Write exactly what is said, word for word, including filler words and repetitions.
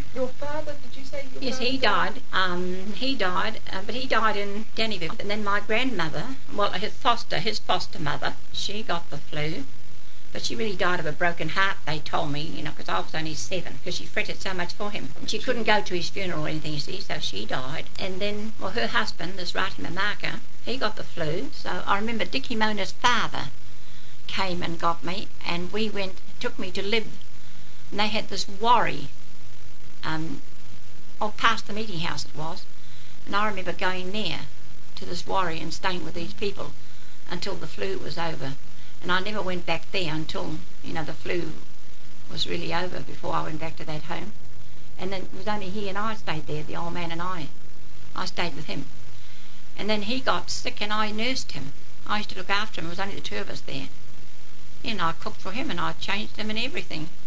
Your father, did you say your Yes, father he died. Um, he died, uh, but he died in Dannyville. And then my grandmother, well, his foster, his foster mother, she got the flu. But she really died of a broken heart, they told me, you know, because I was only seven, because she fretted so much for him. And she couldn't go to his funeral or anything, you see, so she died. And then, well, her husband, this Rati Mamaka, he got the flu. So I remember Dickie Mona's father came and got me, and we went, took me to live. And they had this worry, um, oh, past the meeting house it was. And I remember going there to this worry and staying with these people until the flu was over. And I never went back there until, you know, the flu was really over before I went back to that home. And then it was only he and I stayed there, the old man and I. I stayed with him. And then he got sick and I nursed him. I used to look after him. It was only the two of us there. You know, I cooked for him and I changed him and everything.